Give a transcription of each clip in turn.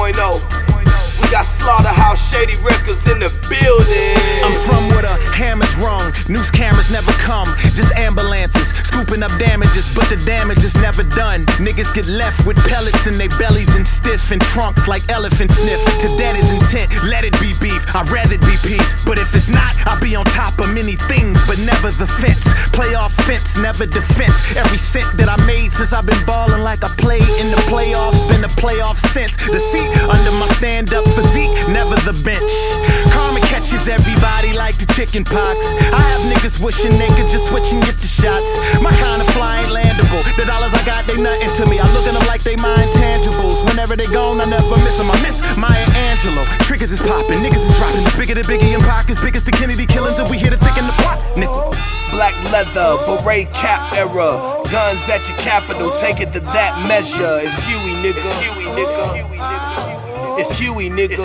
We got Slaughterhouse, Shady Records in the building. I'm from where the hammer's rung, news cameras never come, just ambulances scooping up damages, but the damage is never done. Niggas get left with pellets in their bellies and stiff in trunks like elephant sniff. To daddy's intent, let it be beef, I'd rather it be peace. But if it's not, I'll be on top of many things, but never the fence. Playoff fence, never defense. Every cent that I made since I've been ballin' like I played in the playoffs, been a playoff since. The seat under my stand-up physique, never the bench. Karma catches everybody like the chicken pox. I have niggas wishing they could just switch and get the shots. My kind of fly ain't landable. The dollars I got, they nothing to me. I look at them like they my intangibles. Whenever they gone, I never miss them. I miss Maya Angelou. Triggers is popping, niggas is dropping. Bigger than Biggie and Pac, as big as the Kennedy killings, and we here to thicken the plot. Nickel. Black leather, beret cap era. Guns at your capital, take it to that measure. It's Huey, nigga. It's Huey, nigga.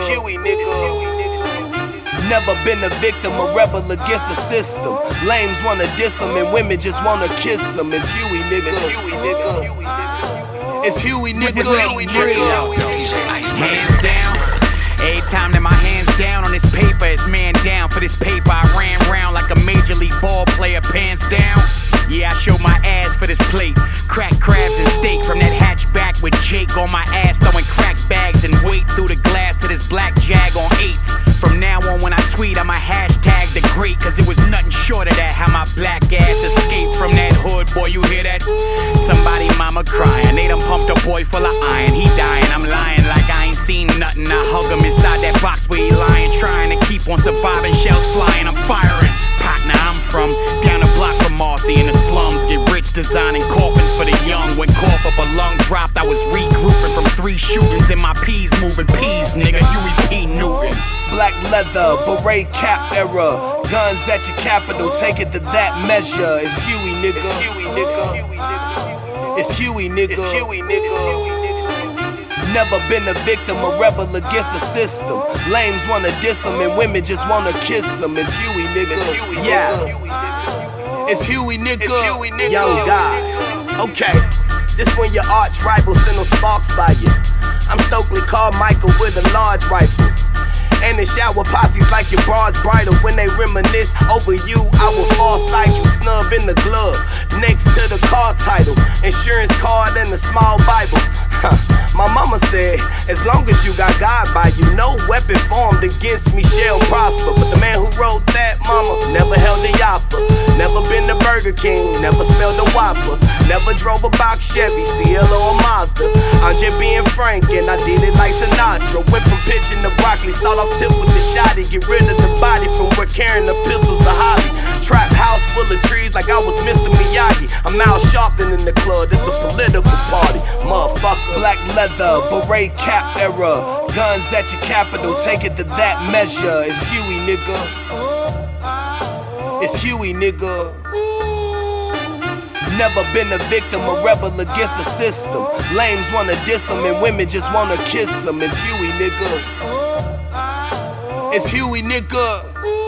Never been a victim, a rebel against the system. Lames wanna diss him and women just wanna kiss him. It's Huey, nigga. It's Huey, nigga. Hands down. Every time that my hands down on this paper, it's man down. For this paper, I ran round like a major league ball player, pants down. Yeah, I showed my ass for this plate. Crack crabs and steak from that hatchback with Jake on my ass, throwing crack bags and wade through the glass to this black Jag on 8s. From now on, when I tweet, I'ma hashtag the great, cause it was nothing short of that. How my black ass escaped from that hood, boy, you hear that? Somebody mama crying, they done pumped a boy full of iron. He dying, I'm lying like I ain't seen nothing. I hug him inside that box where he lying, trying to keep on surviving, shells flying, I'm firing. Partner, I'm from down the block from Marcy in the slums. Get rich designing coffins for the young. When cough up a lung dropped, I was regrouping from 3 shootings and my peas moving peas, nigga. Huey P. Newton. Black leather, beret cap era. Guns at your capital, take it to that measure. It's Huey, nigga. It's Huey, nigga. Never been a victim, a rebel against the system. Lames wanna diss him and women just wanna kiss him. It's Huey, nigga. Yeah. It's Huey, nigga. Young God. Okay. This when your arch rival send no sparks by you. I'm Stokely Carmichael with a large rifle. And the shower posses like your broad's bridle. When they reminisce over you, I will fall sight you. Snub in the glove, next to the car title. Insurance card and a small Bible. My mama said, as long as you got God by you, no weapon formed against me shall prosper. But the man who wrote that, mama, never held a Yappa. Never been to Burger King, never smelled a Whopper. Never drove a box Chevy, Cielo or Mazda. I'm just being frank and I did it like Sinatra. Went from pitching to broccoli, start off tip with the shotty. Get rid of the body from where carrying the pistol's a hobby. Trap house full of trees like I was Mr. Miyagi. I'm out shopping in the club, it's a political party, motherfucker. Black leather, beret cap era. Guns at your capital, take it to that measure. It's Huey, nigga. It's Huey, nigga. Never been a victim, a rebel against the system. Lames wanna diss him and women just wanna kiss him. It's Huey, nigga. It's Huey, nigga.